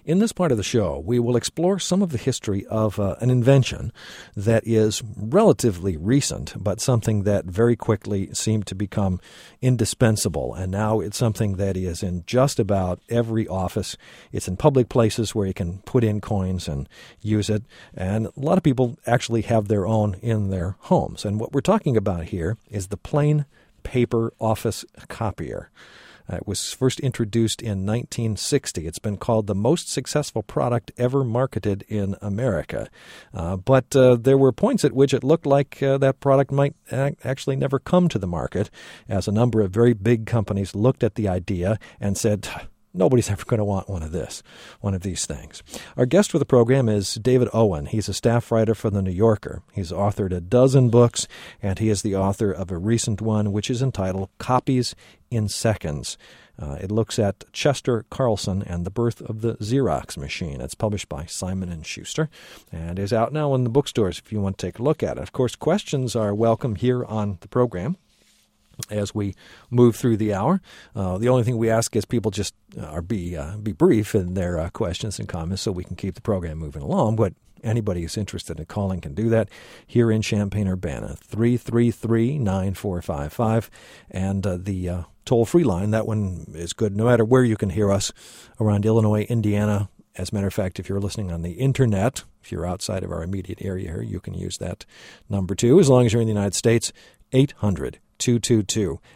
In this part of the show, we will explore some of the history of an invention that is relatively recent, but something that very quickly seemed to become indispensable. And now it's something that is in just about every office. It's in public places where you can put in coins and use it. And a lot of people actually have their own in their homes. And what we're talking about here is the plain paper office copier. It was first introduced in 1960. It's been called the most successful product ever marketed in America. But there were points at which it looked like that product might actually never come to the market, as a number of very big companies looked at the idea and said, nobody's ever going to want one of these things. Our guest for the program is David Owen. He's a staff writer for The New Yorker. He's authored a dozen books, and he is the author of a recent one, which is entitled Copies in Seconds. It looks at Chester Carlson and the birth of the Xerox machine. It's published by Simon & Schuster and is out now in the bookstores if you want to take a look at it. Of course, questions are welcome here on the program as we move through the hour. The only thing we ask is people just be brief in their questions and comments so we can keep the program moving along. But anybody who's interested in calling can do that here in Champaign-Urbana, 333-9455. And the toll-free line, that one is good no matter where you can hear us around Illinois, Indiana. As a matter of fact, if you're listening on the Internet, if you're outside of our immediate area here, you can use that number too. As long as you're in the United States, 800-222-9455,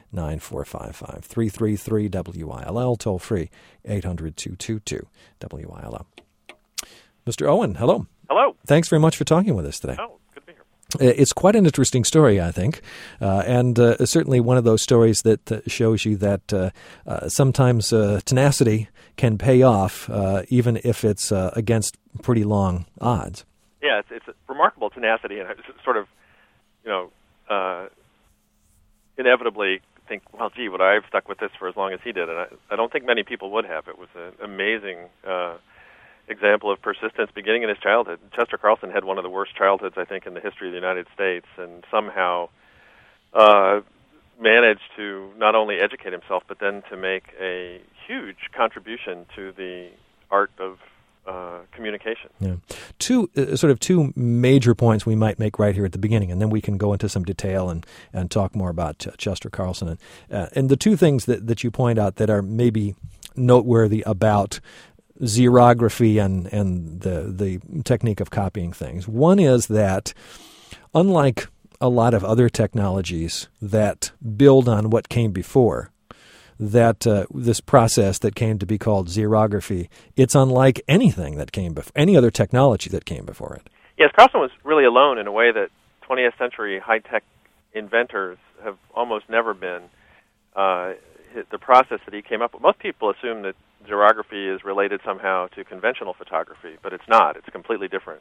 333-WILL, toll free, 800-222-WILL. Mr. Owen, hello. Hello. Thanks very much for talking with us today. Oh, good to be here. It's quite an interesting story, I think, and certainly one of those stories that shows you that sometimes tenacity can pay off, even if it's against pretty long odds. Yeah, it's a remarkable tenacity, and it's sort of, inevitably think, well, gee, would I have stuck with this for as long as he did? And I don't think many people would have. It was an amazing example of persistence beginning in his childhood. Chester Carlson had one of the worst childhoods, I think, in the history of the United States, and somehow managed to not only educate himself, but then to make a huge contribution to the art of communication. Yeah. Two major points we might make right here at the beginning, and then we can go into some detail and talk more about Chester Carlson. And the two things that you point out that are maybe noteworthy about xerography and the technique of copying things. One is that, unlike a lot of other technologies that build on what came before, that this process that came to be called xerography, it's unlike anything that came before, any other technology that came before it. Yes, Carlson was really alone in a way that 20th century high-tech inventors have almost never been. The process that he came up with, most people assume that xerography is related somehow to conventional photography, but it's not. It's completely different.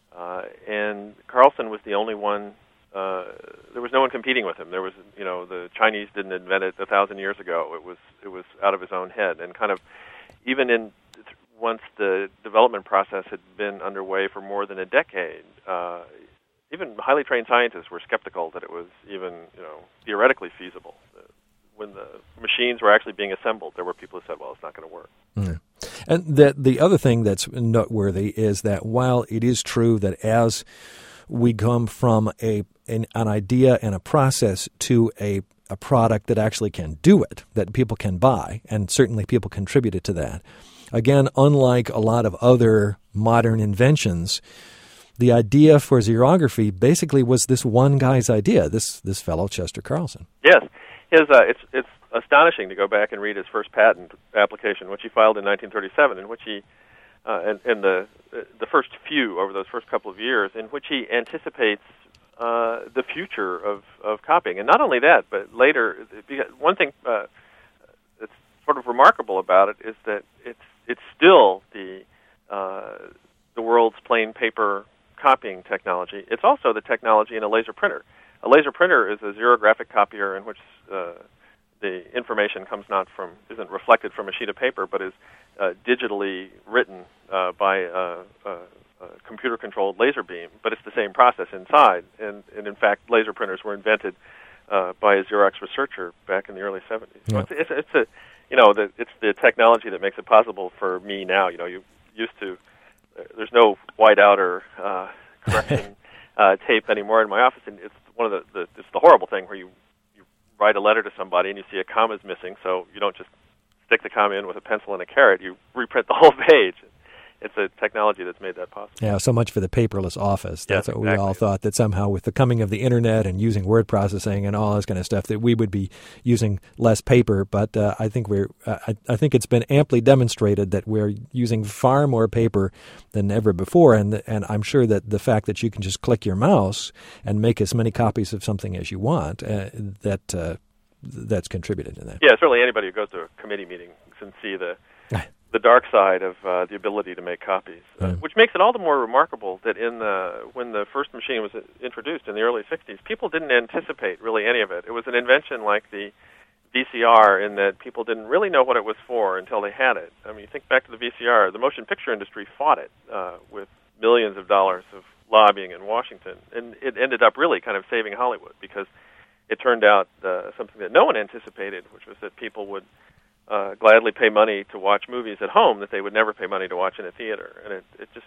And Carlson was the only one. There was no one competing with him. There was, the Chinese didn't invent it 1,000 years ago. It was out of his own head, and kind of even once the development process had been underway for more than a decade, even highly trained scientists were skeptical that it was even, theoretically feasible. When the machines were actually being assembled, there were people who said, well, it's not going to work. Mm. And the other thing that's noteworthy is that while it is true that as we come from an idea and a process to a product that actually can do it, that people can buy, and certainly people contributed to that. Again, unlike a lot of other modern inventions, the idea for xerography basically was this one guy's idea, this fellow Chester Carlson. Yes. It's astonishing to go back and read his first patent application, which he filed in 1937, in which he and the first few over those first couple of years, in which he anticipates the future of copying. And not only that, but later, one thing that's sort of remarkable about it is that it's still the world's plain paper copying technology. It's also the technology in a laser printer. A laser printer is a xerographic copier in which the information isn't reflected from a sheet of paper, but is digitally written by a computer-controlled laser beam. But it's the same process inside, and in fact, laser printers were invented by a Xerox researcher back in the early 70s. Yeah. So it's the technology that makes it possible for me now. You used to. There's no whiteout or correction tape anymore in my office, and it's one of it's the horrible thing where you write a letter to somebody and you see a comma's missing, so you don't just stick the comma in with a pencil and a carrot. You reprint the whole page. It's a technology that's made that possible. Yeah, so much for the paperless office. That's yes, what exactly. we all thought, that somehow with the coming of the Internet and using word processing and all this kind of stuff, that we would be using less paper. But I think I think it's been amply demonstrated that we're using far more paper than ever before. And I'm sure that the fact that you can just click your mouse and make as many copies of something as you want, that's contributed to that. Yeah, certainly anybody who goes to a committee meeting can see the dark side of the ability to make copies, which makes it all the more remarkable that when the first machine was introduced in the early 60s, people didn't anticipate really any of it. It was an invention like the VCR in that people didn't really know what it was for until they had it. I mean, you think back to the VCR, the motion picture industry fought it with millions of dollars of lobbying in Washington, and it ended up really kind of saving Hollywood because it turned out something that no one anticipated, which was that people would gladly pay money to watch movies at home that they would never pay money to watch in a theater. And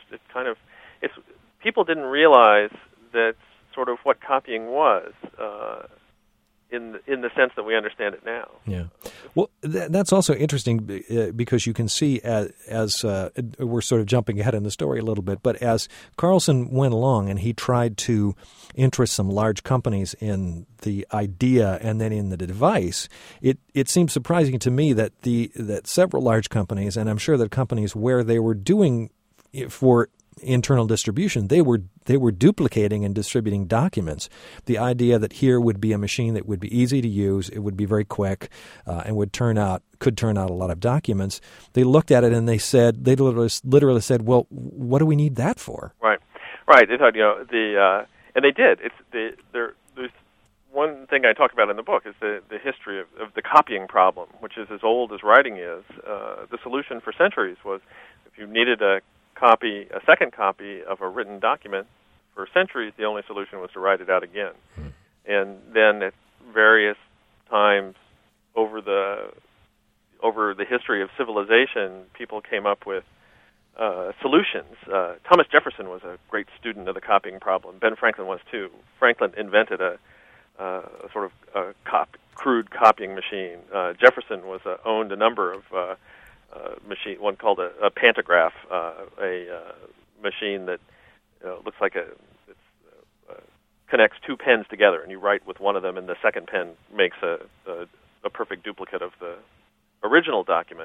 people didn't realize that sort of what copying was in the sense that we understand it now. Yeah. Well, that's also interesting because you can see as we're sort of jumping ahead in the story a little bit, but as Carlson went along and he tried to interest some large companies in the idea and then in the device, it seems surprising to me that that several large companies, and I'm sure that companies where they were doing it for internal distribution, they were duplicating and distributing documents. The idea that here would be a machine that would be easy to use, it would be very quick, and could turn out a lot of documents. They looked at it and they literally said, "Well, what do we need that for?" Right. They thought, and they did. There's one thing I talk about in the book is the history of the copying problem, which is as old as writing is. The solution for centuries was if you needed a second copy of a written document, for centuries the only solution was to write it out again. And then at various times over the history of civilization, people came up with solutions. Thomas Jefferson was a great student of the copying problem. Ben Franklin was too. Franklin invented a sort of crude copying machine. Jefferson owned a number of machine, one called a pantograph, a machine that looks like connects two pens together, and you write with one of them, and the second pen makes a perfect duplicate of the original document.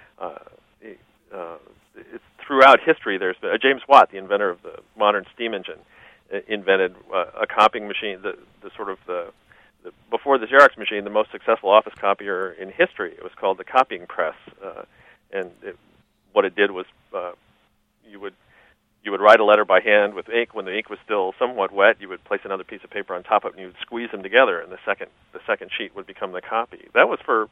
It's throughout history. There's been James Watt, the inventor of the modern steam engine, invented a copying machine. Before the Xerox machine, the most successful office copier in history. It was called the copying press. And what it did was you would write a letter by hand with ink. When the ink was still somewhat wet, you would place another piece of paper on top of it, and you would squeeze them together, and the second sheet would become the copy. That was for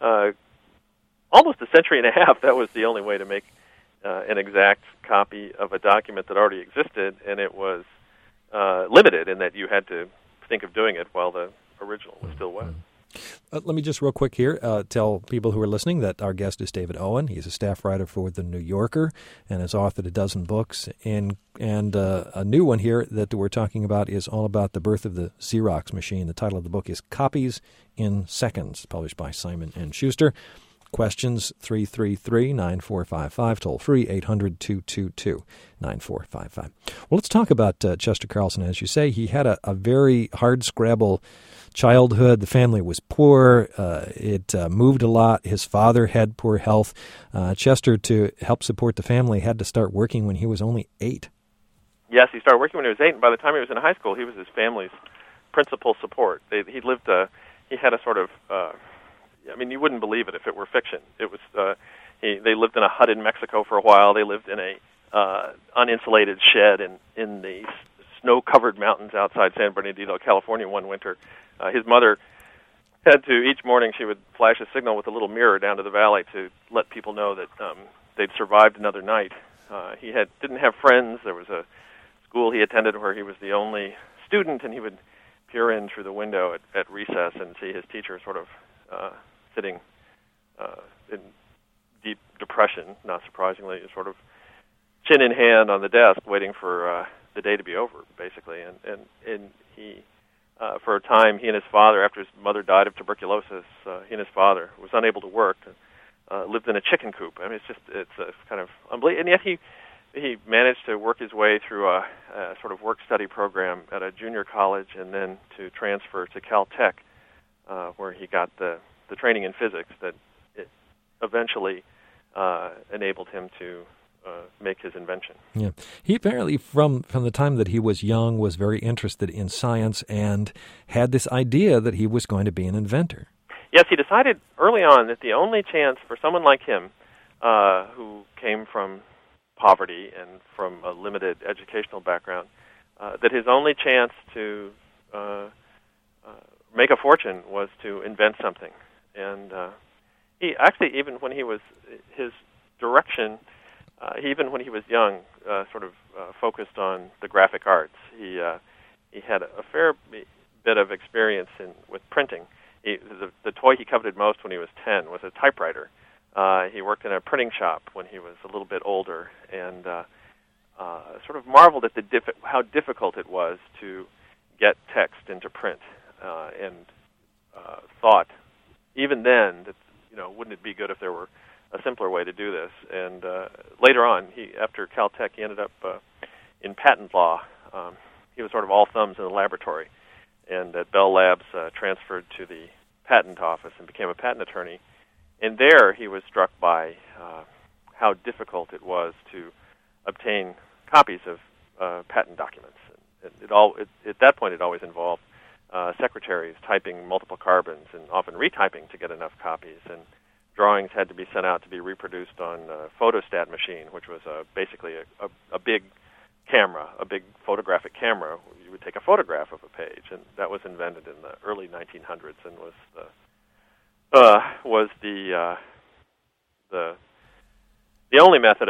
almost a century and a half. That was the only way to make an exact copy of a document that already existed, and it was limited in that you had to think of doing it while the original was still wet. Let me just real quick here tell people who are listening that our guest is David Owen. He's a staff writer for The New Yorker and has authored a dozen books. And a new one here that we're talking about is all about the birth of the Xerox machine. The title of the book is Copies in Seconds, published by Simon & Schuster. Questions 333-9455, toll free 800-222-9455. Well, let's talk about Chester Carlson. As you say, he had a very hard-scrabble childhood. The family was poor. It moved a lot. His father had poor health. Chester, to help support the family, had to start working when he was only 8. Yes, he started working when he was 8, and by the time he was in high school, he was his family's principal support. He had a sort of... you wouldn't believe it if it were fiction. It was they lived in a hut in Mexico for a while. They lived in a uninsulated shed in the snow-covered mountains outside San Bernardino, California, one winter. His mother had to, each morning she would flash a signal with a little mirror down to the valley to let people know that they'd survived another night. He didn't have friends. There was a school he attended where he was the only student, and he would peer in through the window at recess and see his teacher sort of sitting in deep depression, not surprisingly, sort of chin in hand on the desk, waiting for the day to be over, basically. And he, for a time, he and his father, after his mother died of tuberculosis, he and his father was unable to work. Lived in a chicken coop. I mean, it's a kind of unbelievable. And yet he managed to work his way through a sort of work-study program at a junior college, and then to transfer to Caltech, where he got the training in physics that it eventually enabled him to make his invention. Yeah, he apparently, from the time that he was young, was very interested in science and had this idea that he was going to be an inventor. Yes, he decided early on that the only chance for someone like him, who came from poverty and from a limited educational background, that his only chance to make a fortune was to invent something. And he actually, even when he was his direction, even when he was young, sort of focused on the graphic arts. He had a fair bit of experience with printing. The toy he coveted most when he was 10 was a typewriter. He worked in a printing shop when he was a little bit older, and sort of marveled at how difficult it was to get text into print, and thought even then that wouldn't it be good if there were a simpler way to do this. And later on, after Caltech, he ended up in patent law. He was sort of all thumbs in the laboratory, and at Bell Labs transferred to the patent office and became a patent attorney. And there he was struck by how difficult it was to obtain copies of patent documents. At that point, it always involved secretaries typing multiple carbons and often retyping to get enough copies. And drawings had to be sent out to be reproduced on a photostat machine, which was basically a big camera, a big photographic camera. You would take a photograph of a page, and that was invented in the early 1900s and was the only method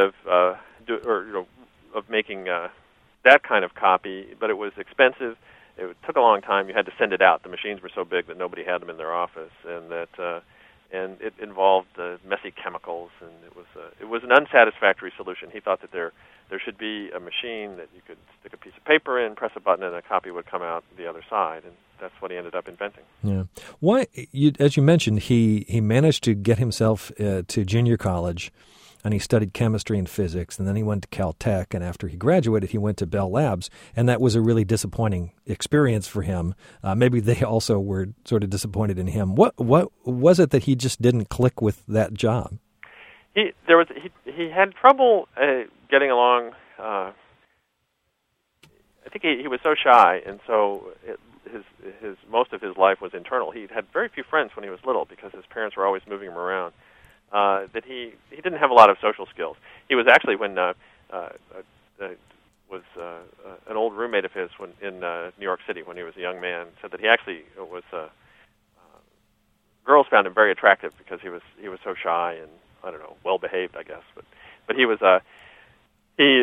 of making that kind of copy. But it was expensive. It took a long time. You had to send it out. The machines were so big that nobody had them in their office, and it involved messy chemicals, and it was an unsatisfactory solution. He thought that there should be a machine that you could stick a piece of paper in, press a button, and a copy would come out the other side, and that's what he ended up inventing. Yeah. Why? As you mentioned, he managed to get himself to junior college, and he studied chemistry and physics, and then he went to Caltech, and after he graduated, he went to Bell Labs, and that was a really disappointing experience for him. Maybe they also were sort of disappointed in him. What was it that he just didn't click with that job? He had trouble getting along. I think he was so shy, and so his most of his life was internal. He had very few friends when he was little because his parents were always moving him around. That he didn't have a lot of social skills. He was actually, when was an old roommate of his in New York City when he was a young man, said that he actually was girls found him very attractive because he was so shy and, I don't know, well behaved, I guess. But he was he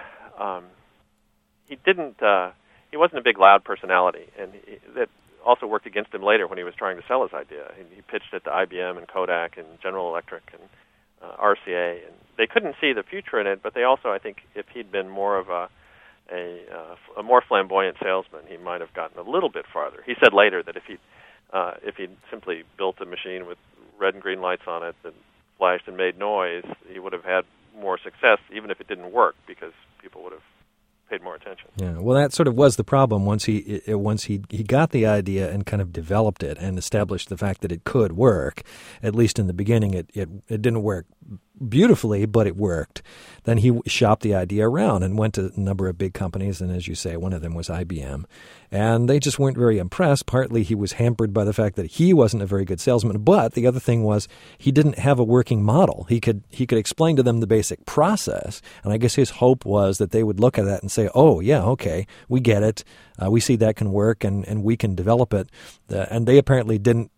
wasn't a big loud personality, and that also worked against him later when he was trying to sell his idea. He pitched it to IBM and Kodak and General Electric and RCA, and they couldn't see the future in it. But they also, I think, if he'd been more of a more flamboyant salesman, he might have gotten a little bit farther. He said later that if he'd simply built a machine with red and green lights on it that flashed and made noise, he would have had more success, even if it didn't work, because people would have paid more attention. Yeah, well, that sort of was the problem once he got the idea and kind of developed it and established the fact that it could work. At least in the beginning, it didn't work beautifully, but it worked. Then he shopped the idea around and went to a number of big companies, and as you say, one of them was IBM. And they just weren't very impressed. Partly he was hampered by the fact that he wasn't a very good salesman, but the other thing was he didn't have a working model. He could explain to them the basic process, and I guess his hope was that they would look at that and say, oh, yeah, okay, we get it. We see that can work, and we can develop it. And they apparently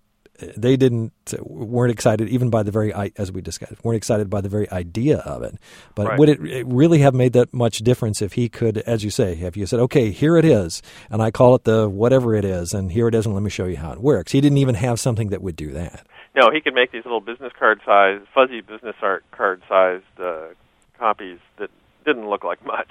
weren't excited even by the very, as we discussed, weren't excited by the very idea of it. But right. Would it really have made that much difference if he could, as you say, if you said, okay, here it is, and I call it the whatever it is, and here it is, and let me show you how it works. He didn't even have something that would do that. No, he could make these little business card size, fuzzy business card sized copies that didn't look like much,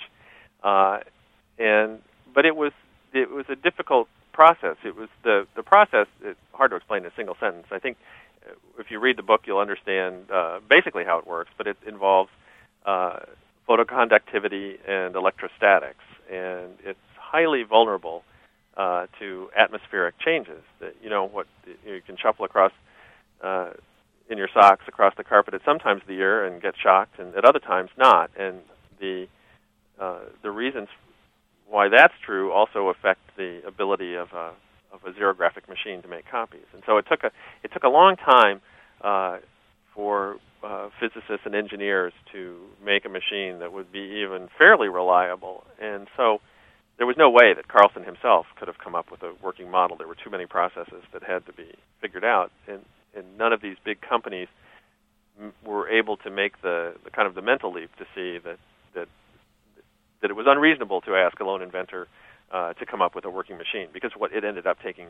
but it was a difficult process. It was the process. It's hard to explain in a single sentence. I think if you read the book, you'll understand basically how it works. But it involves photoconductivity and electrostatics, and it's highly vulnerable to atmospheric changes. That you can shuffle across in your socks across the carpet at some times of the year and get shocked, and at other times not. And the reasons why that's true also affect the ability of a xerographic machine to make copies. And so it took a long time for physicists and engineers to make a machine that would be even fairly reliable. And so there was no way that Carlson himself could have come up with a working model. There were too many processes that had to be figured out, and none of these big companies were able to make the kind of the mental leap to see that it was unreasonable to ask a lone inventor to come up with a working machine, because what it ended up taking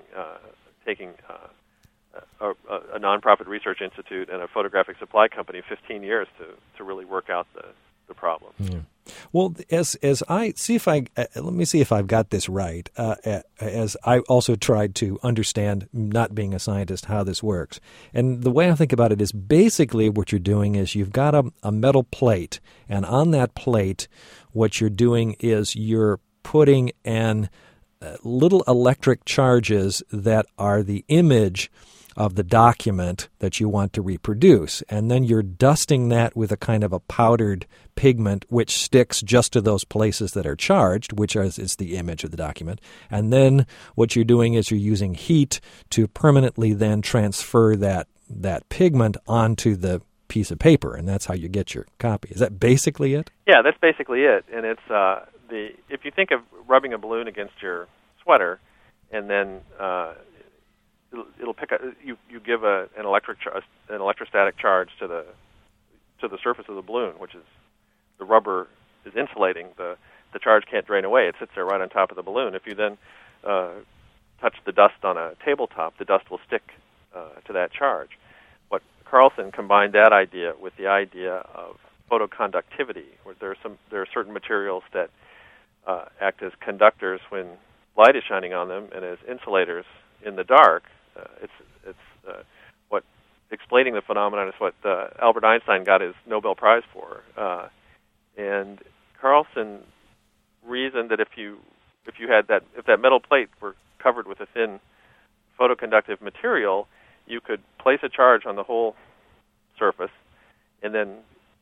a nonprofit research institute and a photographic supply company 15 years to really work out the problem. Yeah. Well, as I see if let me see if I've got this right. As I also tried to understand, not being a scientist, how this works, and the way I think about it is basically what you're doing is you've got a metal plate, and on that plate, what you're doing is you're putting in little electric charges that are the image of the document that you want to reproduce. And then you're dusting that with a kind of a powdered pigment which sticks just to those places that are charged, which is the image of the document. And then what you're doing is you're using heat to permanently then transfer that pigment onto the piece of paper, and that's how you get your copy. Is that basically it? Yeah, that's basically it. And it's if you think of rubbing a balloon against your sweater, and then it'll pick up. You give an electrostatic charge to the surface of the balloon, which is the rubber is insulating. The charge can't drain away. It sits there right on top of the balloon. If you then touch the dust on a tabletop, the dust will stick to that charge. What Carlson combined that idea with the idea of photoconductivity, where there are certain materials that act as conductors when light is shining on them, and as insulators in the dark. It's what explaining the phenomenon is what Albert Einstein got his Nobel Prize for. And Carlson reasoned that if that metal plate were covered with a thin photoconductive material, you could place a charge on the whole surface and then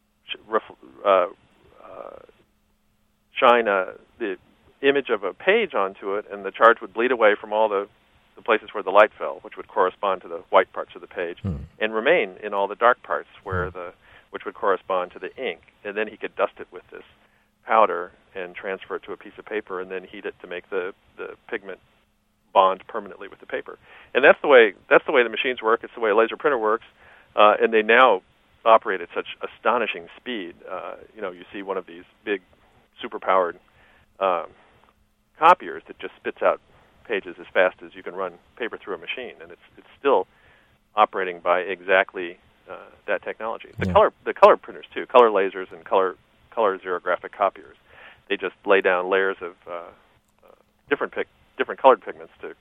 shine the image of a page onto it, and the charge would bleed away from all the places where the light fell, which would correspond to the white parts of the page, and remain in all the dark parts which would correspond to the ink. And then he could dust it with this powder and transfer it to a piece of paper, and then heat it to make the pigment bond permanently with the paper. And that's the way the machines work. It's the way a laser printer works, and they now operate at such astonishing speed. You see one of these big, superpowered copiers that just spits out pages as fast as you can run paper through a machine, and it's still operating by exactly that technology. The color printers too, color lasers and color xerographic copiers. They just lay down layers of different colored pigments to.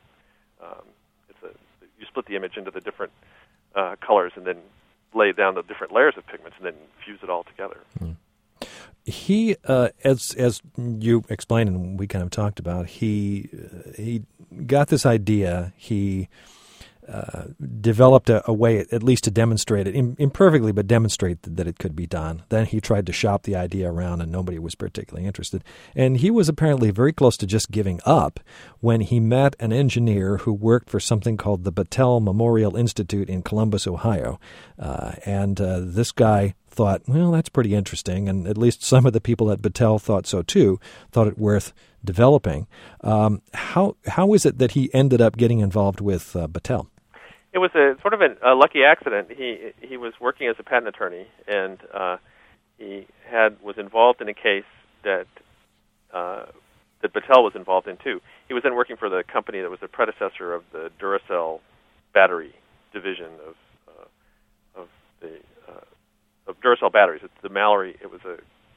You split the image into the different colors, and then lay down the different layers of pigments, and then fuse it all together. He, as you explained and we kind of talked about, he got this idea. He developed a way, at least to demonstrate it, imperfectly, but demonstrate that it could be done. Then he tried to shop the idea around, and nobody was particularly interested. And he was apparently very close to just giving up when he met an engineer who worked for something called the Battelle Memorial Institute in Columbus, Ohio. And this guy thought, well, that's pretty interesting, and at least some of the people at Battelle thought so too, thought it worth developing. How is it that he ended up getting involved with Battelle? It was a sort of a lucky accident. He was working as a patent attorney, and he was involved in a case that Battelle was involved in too. He was then working for the company that was the predecessor of the Duracell battery division of Duracell batteries. It's the Mallory. It was a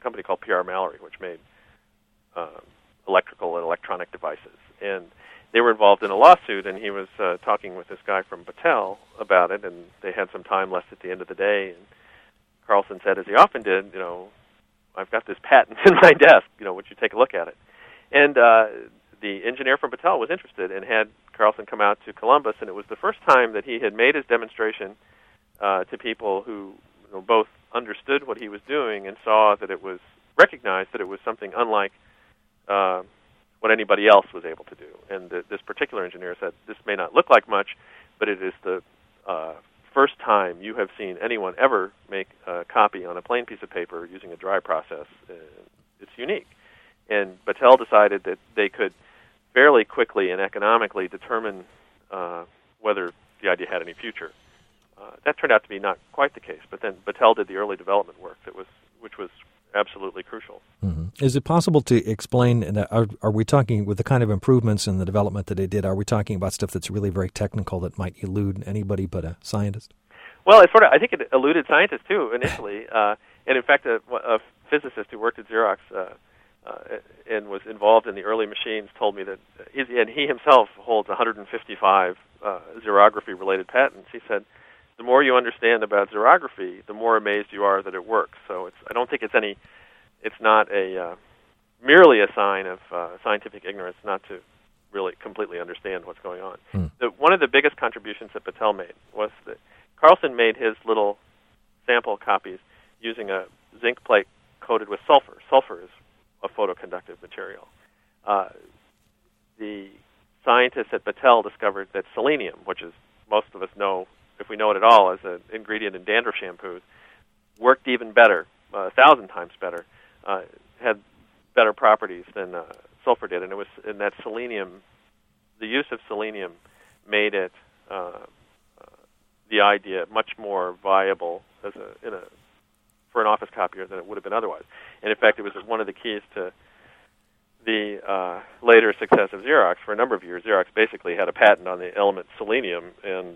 company called P.R. Mallory, which made electrical and electronic devices. And they were involved in a lawsuit, and he was talking with this guy from Battelle about it, and they had some time left at the end of the day. And Carlson said, as he often did, I've got this patent in my desk, would you take a look at it? And the engineer from Battelle was interested and had Carlson come out to Columbus, and it was the first time that he had made his demonstration to people who both understood what he was doing and saw that it was recognized that it was something unlike what anybody else was able to do. And this particular engineer said, this may not look like much, but it is the first time you have seen anyone ever make a copy on a plain piece of paper using a dry process. It's unique. And Battelle decided that they could fairly quickly and economically determine whether the idea had any future. That turned out to be not quite the case, but then Battelle did the early development work which was absolutely crucial. Mm-hmm. Is it possible to explain, and are we talking with the kind of improvements in the development that they did, are we talking about stuff that's really very technical that might elude anybody but a scientist? Well, I think it eluded scientists too initially, and in fact a physicist who worked at Xerox and was involved in the early machines told me that, and he himself holds 155 xerography-related patents. He said, the more you understand about xerography, the more amazed you are that it works. So I don't think it's not merely a sign of scientific ignorance not to really completely understand what's going on. One of the biggest contributions that Battelle made was that Carlson made his little sample copies using a zinc plate coated with sulfur. Sulfur is a photoconductive material. The scientists at Battelle discovered that selenium, which is most of us know, if we know it at all, as an ingredient in dandruff shampoos, worked even better, 1,000 times better, had better properties than sulfur did, and it was in that selenium. The use of selenium made it the idea much more viable for an office copier than it would have been otherwise. And in fact, it was one of the keys to the later success of Xerox. For a number of years, Xerox basically had a patent on the element selenium, and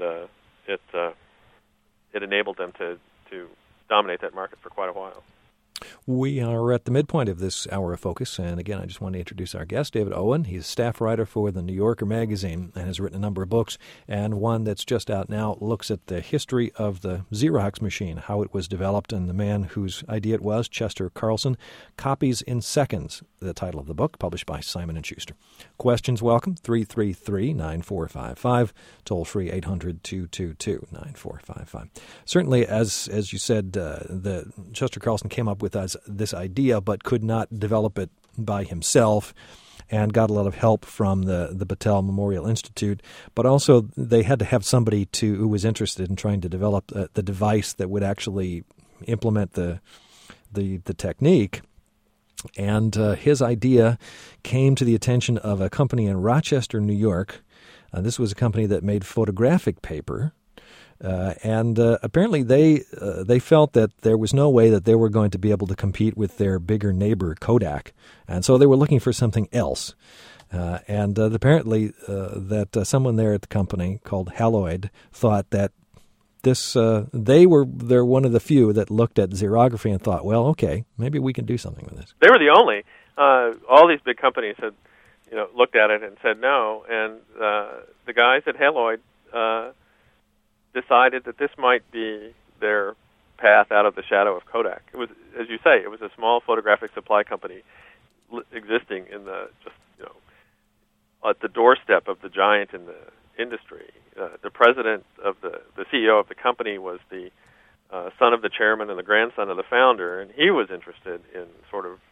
it enabled them to dominate that market for quite a while. We are at the midpoint of this hour of focus, and again, I just want to introduce our guest, David Owen. He's a staff writer for the New Yorker magazine and has written a number of books, and one that's just out now looks at the history of the Xerox machine, how it was developed, and the man whose idea it was, Chester Carlson. Copies in Seconds, the title of the book, published by Simon & Schuster. Questions welcome, 333-9455, toll-free 800-222-9455. Certainly, as you said, the Chester Carlson came up with this idea, but could not develop it by himself, and got a lot of help from the Battelle Memorial Institute. But also, they had to have somebody who was interested in trying to develop the device that would actually implement the technique. And his idea came to the attention of a company in Rochester, New York. This was a company that made photographic paper. And apparently they felt that there was no way that they were going to be able to compete with their bigger neighbor, Kodak. And so they were looking for something else. And apparently that someone there at the company called Haloid thought that they're one of the few that looked at xerography and thought, well, okay, maybe we can do something with this. They were the only. All these big companies had looked at it and said no. And the guys at Haloid decided that this might be their path out of the shadow of Kodak. It was, as you say, it was a small photographic supply company existing in at the doorstep of the giant in the industry. The president of the CEO of the company was the son of the chairman and the grandson of the founder, and he was interested in sort of,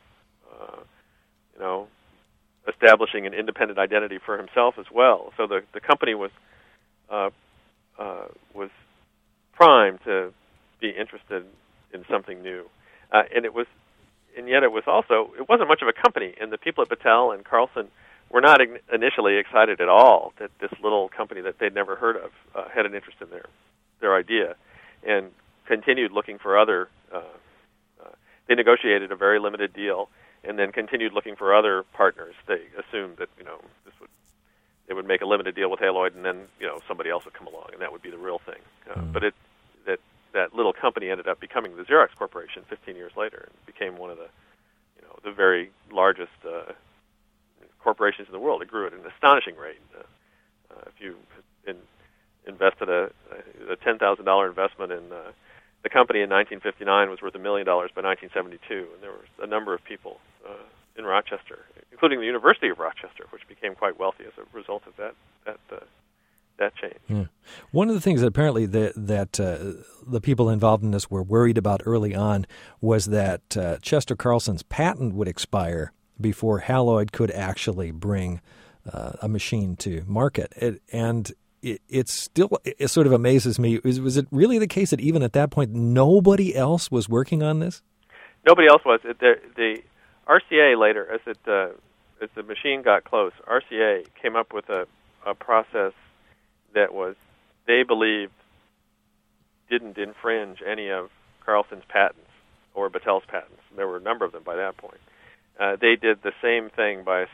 establishing an independent identity for himself as well. So the company was primed to be interested in something new, and yet it wasn't much of a company. And the people at Battelle and Carlson were not initially excited at all that this little company that they'd never heard of had an interest in their idea, and continued looking for other. They negotiated a very limited deal, and then continued looking for other partners. They assumed that they would make a limited deal with Haloid, and then somebody else would come along, and that would be the real thing. But that little company ended up becoming the Xerox Corporation 15 years later, and became one of the the very largest corporations in the world. It grew at an astonishing rate. If you invested a $10,000 investment in the company in 1959 was worth $1 million by 1972, and there was a number of people in Rochester, including the University of Rochester, which became quite wealthy as a result of that change. Yeah. One of the things that apparently the people involved in this were worried about early on was that Chester Carlson's patent would expire before Haloid could actually bring a machine to market. It sort of amazes me. Was it really the case that even at that point nobody else was working on this? Nobody else was. The RCA later, as the machine got close, RCA came up with a process that they believed didn't infringe any of Carlson's patents or Battelle's patents. There were a number of them by that point. They did the same thing by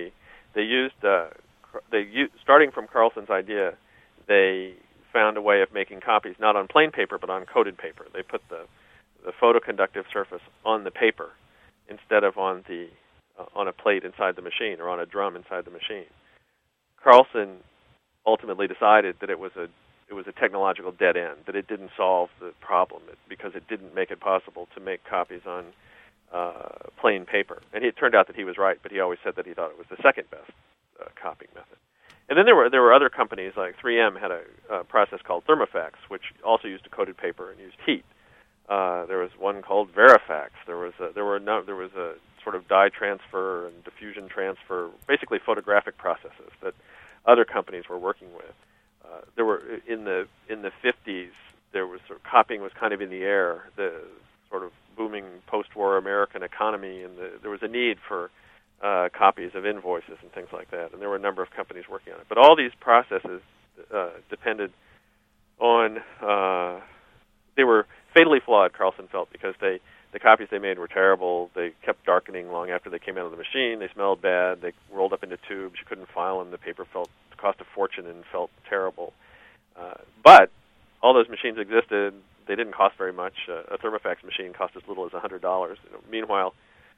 starting from Carlson's idea, they found a way of making copies not on plain paper but on coated paper. They put the photoconductive surface on the paper instead of on a plate inside the machine or on a drum inside the machine. Carlson ultimately decided that it was a technological dead end, that it didn't solve the problem because it didn't make it possible to make copies on plain paper. And it turned out that he was right, but he always said that he thought it was the second best copying method. And then there were other companies, like 3M had a process called Thermofax, which also used a coated paper and used heat. There was one called Verifax. There was a sort of dye transfer and diffusion transfer, basically photographic processes that other companies were working with. There were in the 50s. There was copying was kind of in the air. The sort of booming post-war American economy, and there was a need for copies of invoices and things like that, and there were a number of companies working on it. But all these processes depended on, they were fatally flawed, Carlson felt, because the copies they made were terrible. They kept darkening long after they came out of the machine. They smelled bad. They rolled up into tubes. You couldn't file them. The paper cost a fortune and felt terrible. But all those machines existed. They didn't cost very much. A Thermofax machine cost as little as $100. Meanwhile,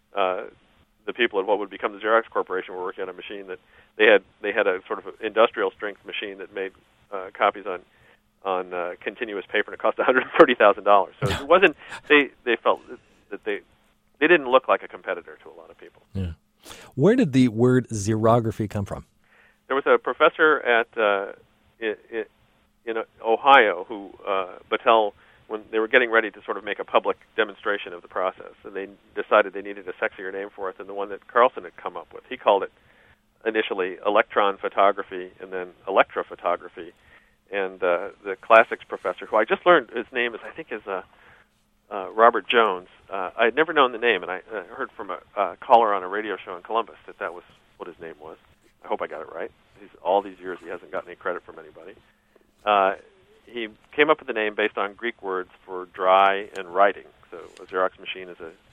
the people at what would become the Xerox Corporation were working on a machine that they had a sort of industrial strength machine that made copies on continuous paper, and it cost $130,000. So it wasn't. They felt that they didn't look like a competitor to a lot of people. Yeah. Where did the word xerography come from? There was a professor at in Ohio who Battelle, when they were getting ready to sort of make a public demonstration of the process, and they decided they needed a sexier name for it than the one that Carlson had come up with. He called it initially electron photography and then electrophotography. And the classics professor, who I just learned his name is Robert Jones. I had never known the name, and I heard from a caller on a radio show in Columbus that was what his name was. I hope I got it right. All these years he hasn't gotten any credit from anybody. He came up with the name based on Greek words for dry and writing. So a Xerox machine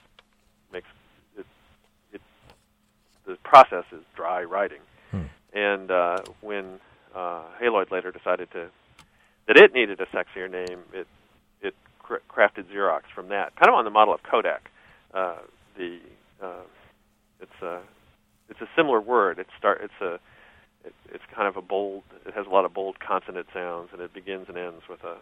the process is dry writing. And when Haloid later decided that it needed a sexier name, it crafted Xerox from that, kind of on the model of Kodak. It's a similar word. It's kind of a bold. It has a lot of bold consonant sounds, and it begins and ends with a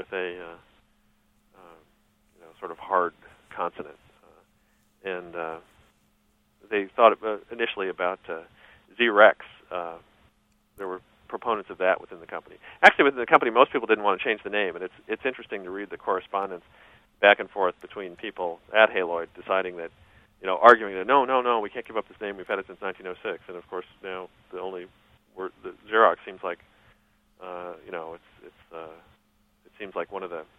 sort of hard consonant. And they thought initially about Xerex. There were proponents of that within the company. Actually, within the company, most people didn't want to change the name, and it's interesting to read the correspondence back and forth between people at Haloid deciding that, arguing that no, we can't give up this name. We've had it since 1906, and of course now the only word, the Xerox, seems like, it seems like one of the.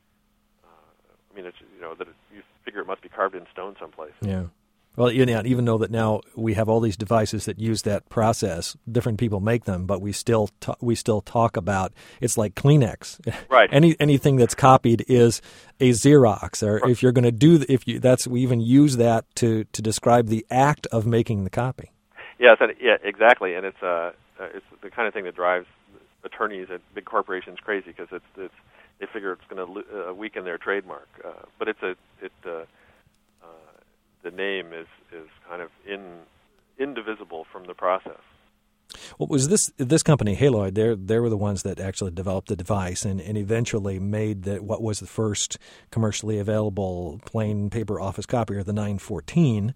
You figure it must be carved in stone someplace. Yeah. Well, even though that now we have all these devices that use that process, different people make them, but we still talk about it's like Kleenex. Right. Anything that's copied is a Xerox, or right. If you're going to we even use that to describe the act of making the copy. Yes, exactly, and it's the kind of thing that drives attorneys at big corporations crazy because they figure it's going to weaken their trademark, but it's the name is kind of indivisible from the process. Well, was this company, Haloid? They were the ones that actually developed the device and eventually made what was the first commercially available plain paper office copier, the 914.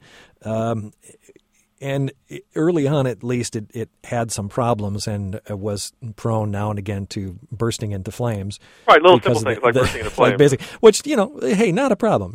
And early on, at least, it had some problems and was prone now and again to bursting into flames. Right, little simple things like bursting into flames. Like basic, which, hey, not a problem.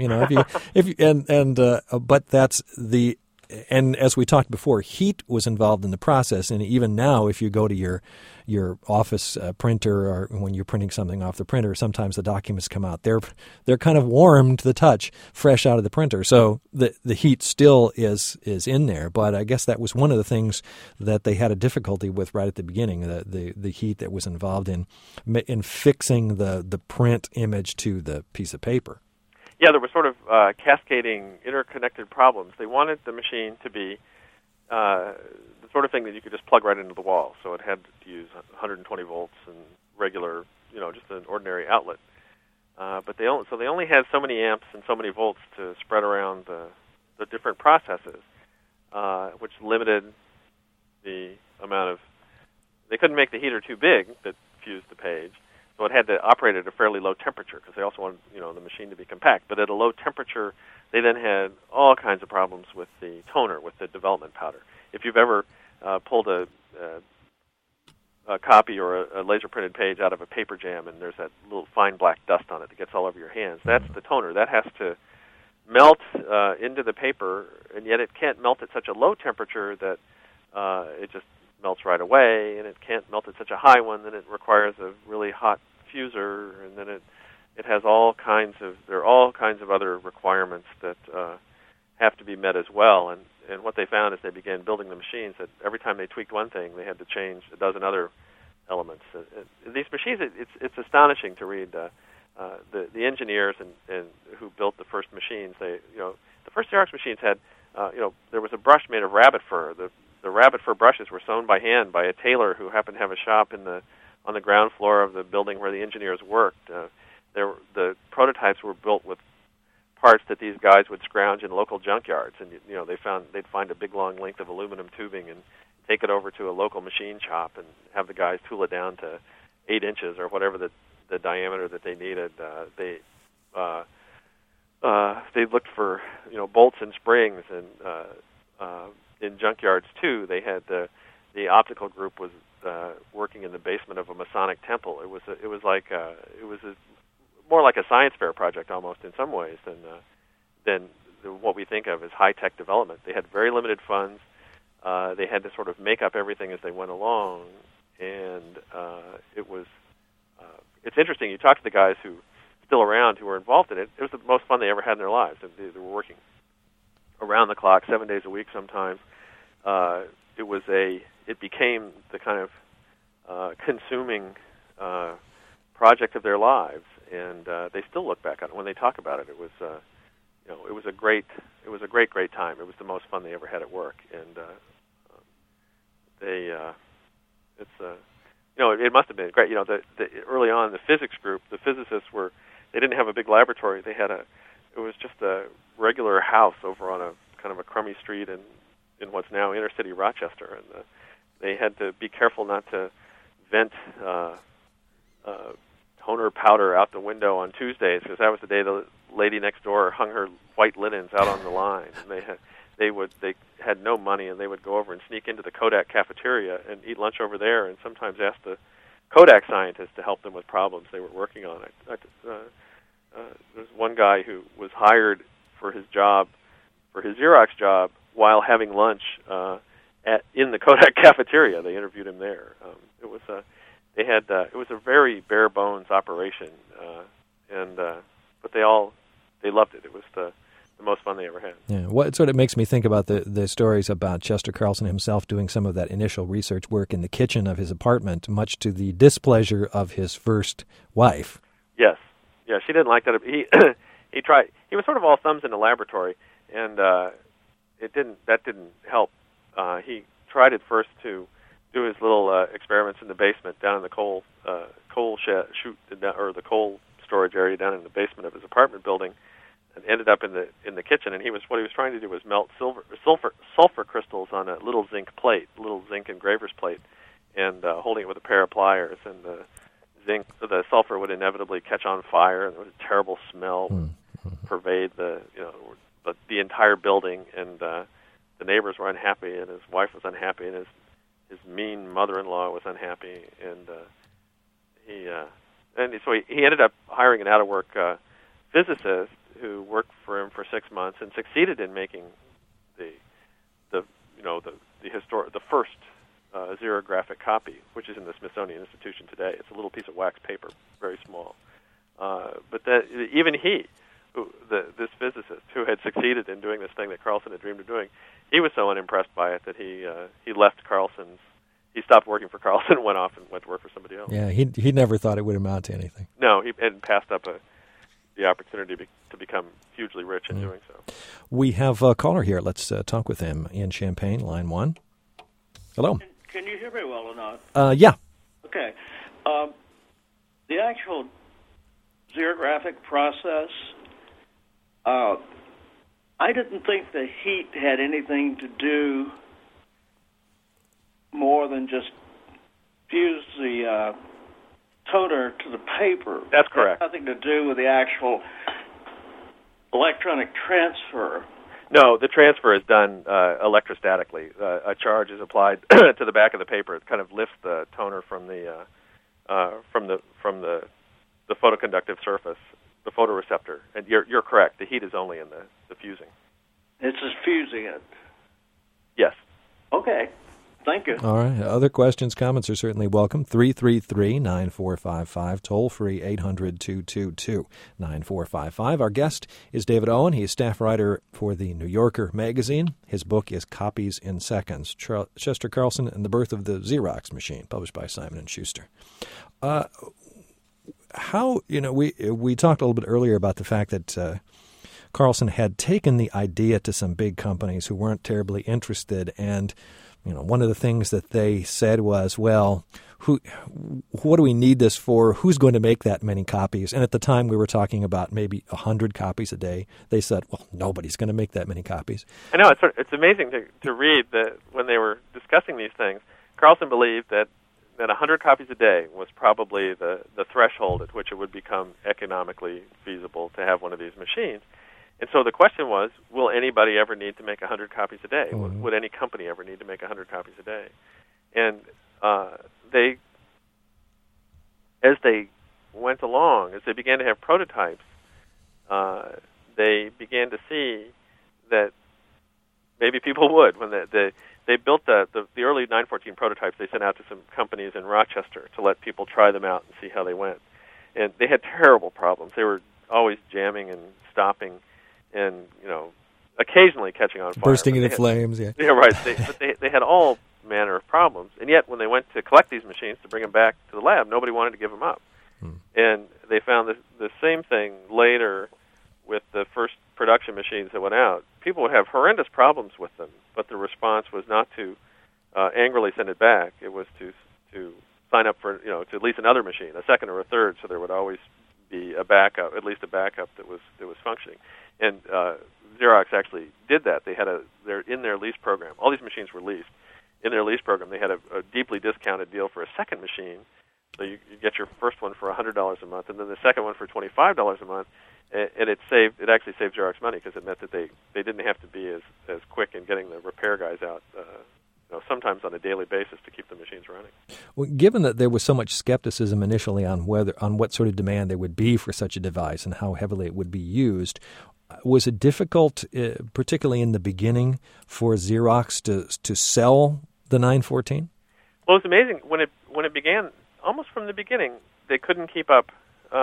But that's the. And as we talked before, heat was involved in the process, and even now, if you go to your office printer or when you're printing something off the printer, sometimes the documents come out. They're kind of warm to the touch, fresh out of the printer. So the heat still is in there. But I guess that was one of the things that they had a difficulty with right at the beginning, the heat that was involved in fixing the print image to the piece of paper. Yeah, there were sort of cascading, interconnected problems. They wanted the machine to be the sort of thing that you could just plug right into the wall. So it had to use 120 volts and regular, just an ordinary outlet. But they only had so many amps and so many volts to spread around the different processes, which limited the amount of. They couldn't make the heater too big that fused the page. So it had to operate at a fairly low temperature because they also wanted, the machine to be compact. But at a low temperature, they then had all kinds of problems with the toner, with the development powder. If you've ever pulled a copy or a laser-printed page out of a paper jam and there's that little fine black dust on it that gets all over your hands, that's the toner. That has to melt into the paper, and yet it can't melt at such a low temperature that it just melts right away, and it can't melt at such a high one that it requires a really hot fuser, and then it has there are all kinds of other requirements that have to be met as well. And what they found as they began building the machines, that every time they tweaked one thing, they had to change a dozen other elements. These machines, it's astonishing to read the engineers and who built the first machines. The first Xerox machines had there was a brush made of rabbit fur. The rabbit fur brushes were sewn by hand by a tailor who happened to have a shop on the ground floor of the building where the engineers worked. The prototypes were built with parts that these guys would scrounge in local junkyards, and they'd find a big long length of aluminum tubing and take it over to a local machine shop and have the guys tool it down to 8 inches or whatever the diameter that they needed. They looked for bolts and springs, and in junkyards too. They had the optical group was working in the basement of a Masonic temple. It was more like a science fair project almost in some ways than what we think of as high-tech development. They had very limited funds. They had to sort of make up everything as they went along, and it's interesting. You talk to the guys who still around who were involved in it. It was the most fun they ever had in their lives. They were working around the clock, 7 days a week sometimes. It became the kind of consuming project of their lives, and they still look back on it when they talk about it. It was it was a great time. It was the most fun they ever had at work, and it must have been great. Early on, the physics group, the physicists they didn't have a big laboratory. It was just a regular house over on a kind of a crummy street in what's now inner city Rochester, and they had to be careful not to vent toner powder out the window on Tuesdays, because that was the day the lady next door hung her white linens out on the line. And they had no money, and they would go over and sneak into the Kodak cafeteria and eat lunch over there, and sometimes ask the Kodak scientists to help them with problems they were working on. There's one guy who was hired for his Xerox job, while having lunch in the Kodak cafeteria. They interviewed him there. It was a very bare bones operation, but they loved it. It was the most fun they ever had. Yeah, what sort of makes me think about the stories about Chester Carlson himself doing some of that initial research work in the kitchen of his apartment, much to the displeasure of his first wife. Yes, yeah, she didn't like that. He tried. He was sort of all thumbs in the laboratory, and that didn't help. He tried at first to do his little experiments in the basement down in the coal chute, or the coal storage area down in the basement of his apartment building. and ended up in the kitchen. And what he was trying to do was melt sulfur crystals on a little zinc engraver's plate, and holding it with a pair of pliers. And the sulfur would inevitably catch on fire, and there was a terrible smell would pervade the entire building. And the neighbors were unhappy, and his wife was unhappy, and his mean mother-in-law was unhappy, and so he ended up hiring an out-of-work physicist who worked for him for 6 months and succeeded in making the first xerographic copy, which is in the Smithsonian Institution today. It's a little piece of wax paper, very small. But even this physicist who had succeeded in doing this thing that Carlson had dreamed of doing, he was so unimpressed by it that he left Carlson's. He stopped working for Carlson and went off and went to work for somebody else. Yeah, he never thought it would amount to anything. No, he had passed up the opportunity to become hugely rich in doing so. We have a caller here. Let's talk with him in Champaign, line 1. Hello. Can you hear me well or not? Yeah. Okay. The actual xerographic process, I didn't think the heat had anything to do more than just fuse the toner to the paper. That's correct. It had nothing to do with the actual electronic transfer. No, the transfer is done electrostatically. A charge is applied to the back of the paper. It kind of lifts the toner from the photoconductive surface, the photoreceptor. And you're correct. The heat is only in the fusing. It's just fusing it. Yes. Okay. Thank you. All right. Other questions, comments are certainly welcome. 333-9455, toll-free 800-222-9455. Our guest is David Owen. He's staff writer for the New Yorker magazine. His book is Copies in Seconds, Chester Carlson and the Birth of the Xerox Machine, published by Simon & Schuster. We talked a little bit earlier about the fact that Carlson had taken the idea to some big companies who weren't terribly interested, and one of the things that they said was, well, what do we need this for? Who's going to make that many copies? And at the time we were talking about maybe 100 copies a day. They said, well, nobody's going to make that many copies. I know. It's amazing to read that when they were discussing these things, Carlson believed that 100 copies a day was probably the threshold at which it would become economically feasible to have one of these machines. And so the question was, will anybody ever need to make 100 copies a day? Mm-hmm. Would any company ever need to make 100 copies a day? And as they went along, as they began to have prototypes, they began to see that maybe people would. When they built the early 914 prototypes, they sent out to some companies in Rochester to let people try them out and see how they went. And they had terrible problems. They were always jamming and stopping, and occasionally catching on fire, bursting into flames. Yeah, right. They had all manner of problems, and yet when they went to collect these machines to bring them back to the lab, nobody wanted to give them up. And they found the same thing later with the first production machines that went out. People would have horrendous problems with them, but the response was not to angrily send it back. It was to sign up for to at least another machine, a second or a third, so there would always be a backup, at least a backup that was functioning. And Xerox actually did that. They had in their lease program. All these machines were leased. In their lease program, they had a deeply discounted deal for a second machine. So you get your first one for $100 a month, and then the second one for $25 a month. And it actually saved Xerox money because it meant that they didn't have to be as quick in getting the repair guys out. Sometimes on a daily basis to keep the machines running. Well, given that there was so much skepticism initially on what sort of demand there would be for such a device and how heavily it would be used, was it difficult, particularly in the beginning, for Xerox to sell the 914? Well, it was amazing when it began. Almost from the beginning, they couldn't keep up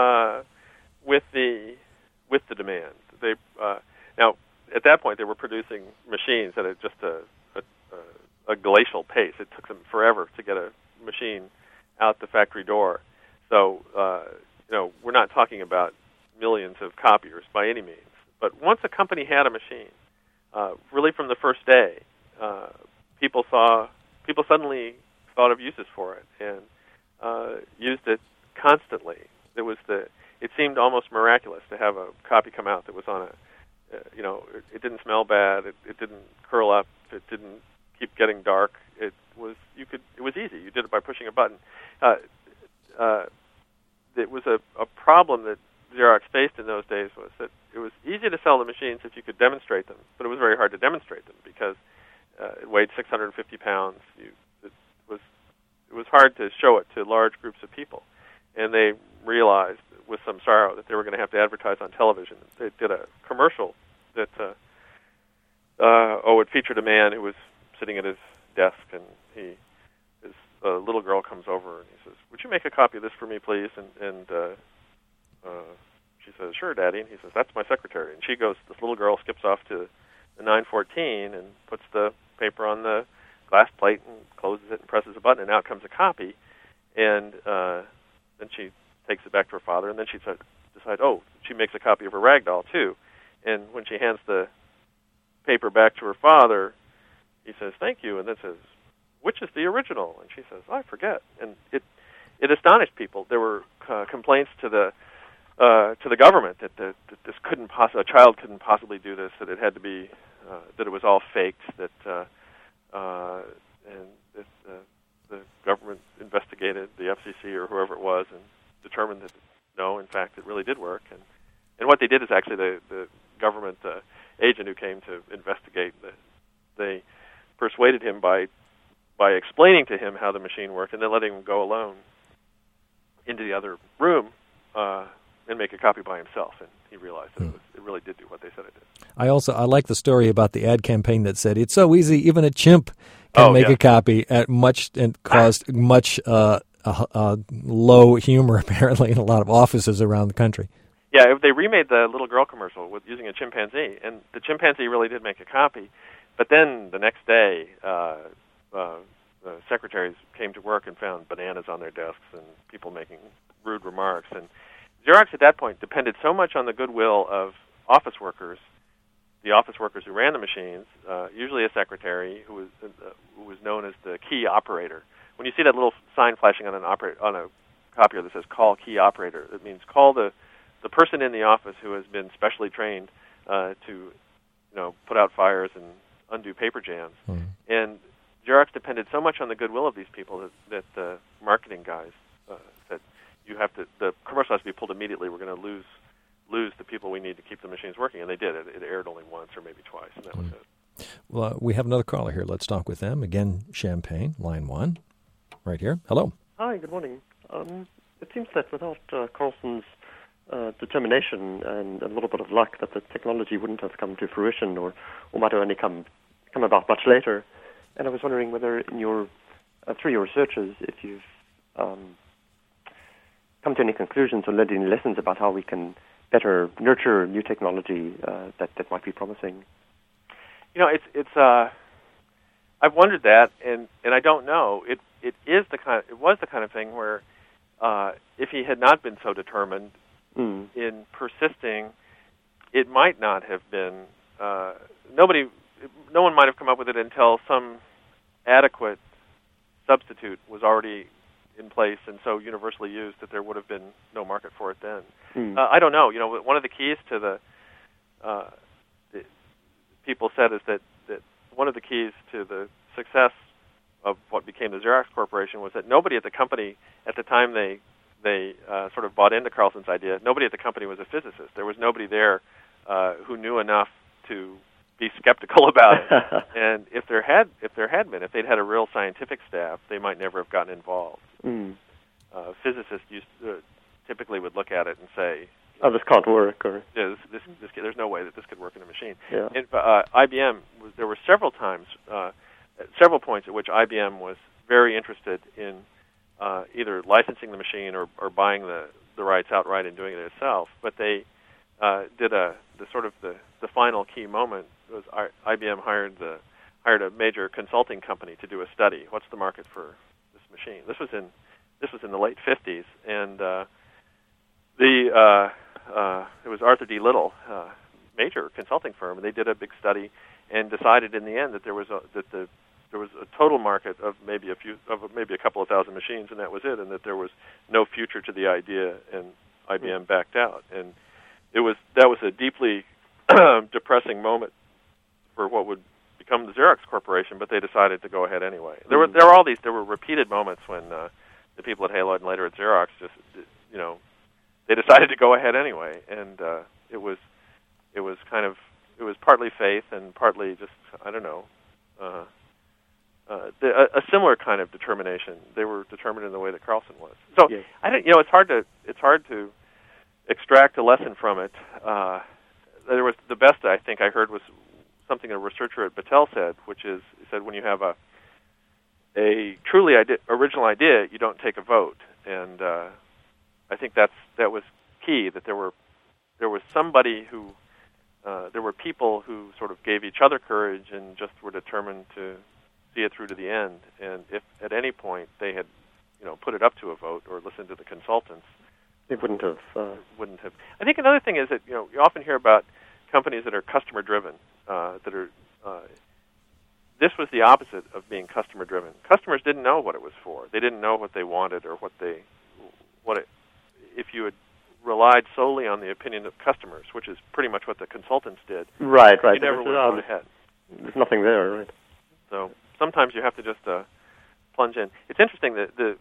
with the demand. They now at that point they were producing machines at just a glacial pace. It took them forever to get a machine out the factory door. So, we're not talking about millions of copiers by any means. But once a company had a machine, really from the first day, people suddenly thought of uses for it and used it constantly. it seemed almost miraculous to have a copy come out that was on a, it didn't smell bad, it didn't curl up, it didn't keep getting dark. It was easy. You did it by pushing a button. It was a problem that Xerox faced in those days, was that it was easy to sell the machines if you could demonstrate them, but it was very hard to demonstrate them because it weighed 650 pounds. It was hard to show it to large groups of people, and they realized with some sorrow that they were going to have to advertise on television. They did a commercial that it featured a man who was sitting at his desk, and a little girl comes over and he says, "Would you make a copy of this for me, please?" And she says, "Sure, Daddy." And he says, "That's my secretary." And she goes, this little girl skips off to the 914 and puts the paper on the glass plate and closes it and presses a button, and out comes a copy. And then she takes it back to her father, and then she decides, she makes a copy of her rag doll, too. And when she hands the paper back to her father, he says, "Thank you," and then says, "Which is the original?" And she says, "I forget." And it astonished people. There were complaints to the government that this a child couldn't possibly do this, that it had to be, that it was all faked, that the government investigated, the FCC or whoever it was, and determined that no, in fact, it really did work. And what they did is actually the government agent who came to investigate, they persuaded him by explaining to him how the machine worked, and then letting him go alone into the other room and make a copy by himself. And he realized that it really did do what they said it did. I like the story about the ad campaign that said, "It's so easy, even a chimp can make a copy," and caused much low humor apparently in a lot of offices around the country. Yeah, they remade the little girl commercial with using a chimpanzee, and the chimpanzee really did make a copy. But then the next day, the secretaries came to work and found bananas on their desks and people making rude remarks. And Xerox at that point depended so much on the goodwill of office workers, the office workers who ran the machines, usually a secretary who was known as the key operator. When you see that little sign flashing on a copier that says "Call key operator," it means call the person in the office who has been specially trained to put out fires and undo paper jams. Mm. And Xerox depended so much on the goodwill of these people that the marketing guys said, the commercial has to be pulled immediately. We're going to lose the people we need to keep the machines working. And they did. It aired only once or maybe twice, and that was it. Well, we have another caller here. Let's talk with them. Again, Champaign, line 1, right here. Hello. Hi, good morning. It seems that without Carlson's determination and a little bit of luck, that the technology wouldn't have come to fruition or might have only come about much later. And I was wondering whether in your through your researches, if you've come to any conclusions or learned any lessons about how we can better nurture new technology that might be promising. It's I've wondered that, and I don't know. It was the kind of thing where if he had not been so determined in persisting, it might not have been. No one might have come up with it until some adequate substitute was already in place and so universally used that there would have been no market for it then. I don't know. One of the keys to the people said is that one of the keys to the success of what became the Xerox Corporation was that nobody at the company at the time they sort of bought into Carlson's idea. Nobody at the company was a physicist. There was nobody there who knew enough to be skeptical about it. And if they'd had a real scientific staff, they might never have gotten involved. Physicists typically would look at it and say, "Oh, this can't work," or "This there's no way that this could work in a machine." Yeah. And IBM there were several points at which IBM was very interested in either licensing the machine or buying the rights outright and doing it itself. But they did the final key moment was IBM hired a major consulting company to do a study. What's the market for this machine? This was in the late 50s, and it was Arthur D. Little, major consulting firm, and they did a big study and decided in the end that there was a total market of maybe a couple of thousand machines, and that was it, and that there was no future to the idea. And IBM backed out, and that was a deeply depressing moment for what would become the Xerox Corporation. But they decided to go ahead anyway. There were repeated moments when the people at Haloid and later at Xerox just they decided to go ahead anyway, and it was partly faith and partly just I don't know. A similar kind of determination. They were determined in the way that Carlson was. So yes. I think it's hard to extract a lesson from it. There was the best I think I heard was something a researcher at Battelle said, which is he said when you have a truly original idea, you don't take a vote, and I think that was key. That there was somebody who there were people who sort of gave each other courage and just were determined to see it through to the end. And if at any point they had, put it up to a vote or listened to the consultants, they wouldn't have. I think another thing is that you often hear about companies that are customer driven. This was the opposite of being customer driven. Customers didn't know what it was for. They didn't know what they wanted or if you had relied solely on the opinion of customers, which is pretty much what the consultants did. Right. You never would have gone ahead. There's nothing there, right? So sometimes you have to just plunge in. It's interesting that the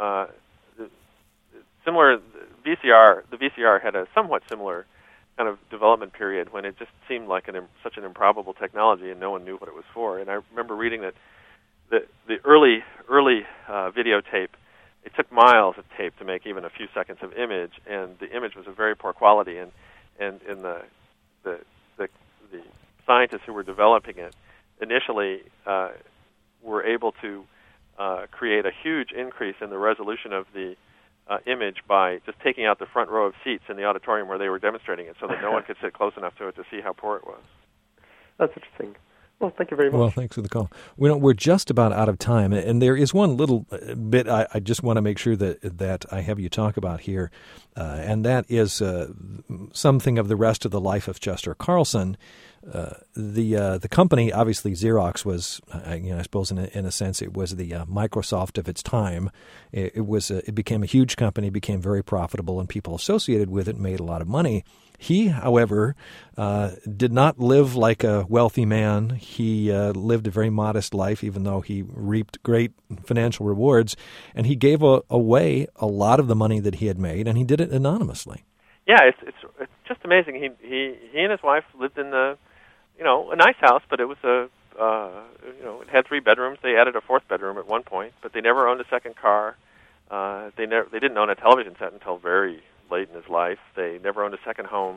VCR had a somewhat similar kind of development period when it just seemed like such an improbable technology and no one knew what it was for. And I remember reading that the early videotape, it took miles of tape to make even a few seconds of image, and the image was of very poor quality. And in the scientists who were developing it initially were able to create a huge increase in the resolution of the image by just taking out the front row of seats in the auditorium where they were demonstrating it so that no one could sit close enough to it to see how poor it was. That's interesting. Well, thank you very much. Well, thanks for the call. We're just about out of time, and there is one little bit I just want to make sure that I have you talk about here, and that is something of the rest of the life of Chester Carlson. The company, obviously Xerox was, I suppose in a sense, it was the Microsoft of its time. It became a huge company, became very profitable, and people associated with it made a lot of money. He, however, did not live like a wealthy man. He lived a very modest life, even though he reaped great financial rewards, and he gave away a lot of the money that he had made, and he did it anonymously. Yeah, it's just amazing. He and his wife lived in a nice house, but it was it had 3 bedrooms. They added a 4th bedroom at one point, but they never owned a second car. They didn't own a television set until very late in his life. They never owned a second home.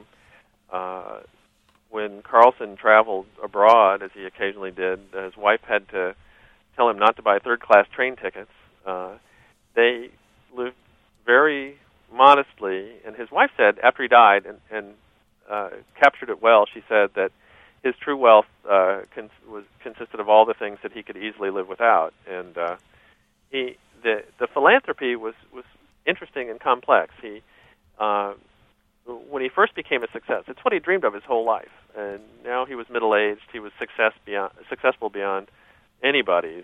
When Carlson traveled abroad, as he occasionally did, his wife had to tell him not to buy third-class train tickets. They lived very modestly, and his wife said, after he died, and captured it well, she said that his true wealth consisted of all the things that he could easily live without. And the philanthropy was interesting and complex. When he first became a success, it's what he dreamed of his whole life. And now he was middle-aged. He was successful beyond anybody's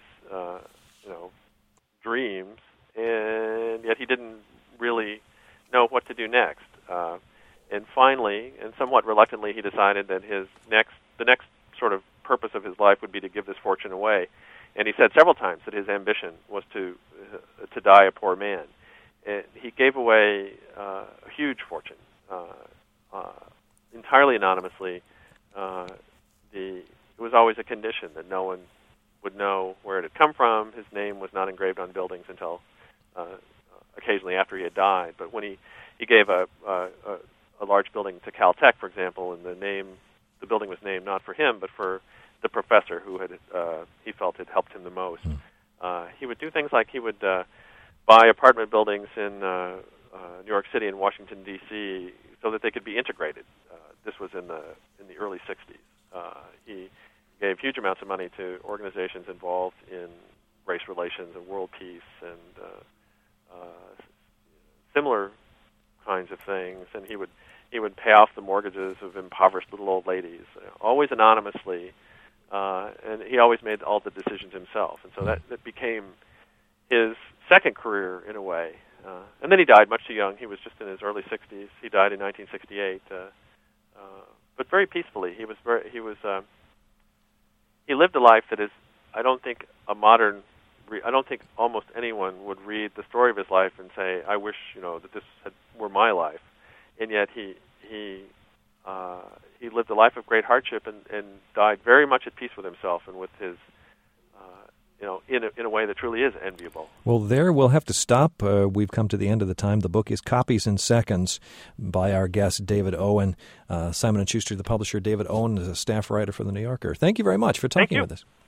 dreams, and yet he didn't really know what to do next. And finally, and somewhat reluctantly, he decided that the next sort of purpose of his life would be to give this fortune away. And he said several times that his ambition was to die a poor man. And he gave away a huge fortune, entirely anonymously. It was always a condition that no one would know where it had come from. His name was not engraved on buildings until occasionally after he had died. But when he gave a large building to Caltech, for example, and the building was named not for him but for the professor who he felt had helped him the most. He would do things like he would buy apartment buildings in New York City and Washington D.C. so that they could be integrated. This was in the early '60s. He gave huge amounts of money to organizations involved in race relations and world peace and similar kinds of things. And he would pay off the mortgages of impoverished little old ladies, always anonymously. And he always made all the decisions himself. And so that became his second career in a way. And then he died much too young. He was just in his early 60s. He died in 1968, but very peacefully. He lived a life that is, I don't think almost anyone would read the story of his life and say, I wish, that this were my life. And yet he lived a life of great hardship and died very much at peace with himself and with his, in a way that truly is enviable. Well, there we'll have to stop. We've come to the end of the time. The book is Copies in Seconds by our guest, David Owen. Simon & Schuster, the publisher. David Owen is a staff writer for The New Yorker. Thank you very much for talking with us.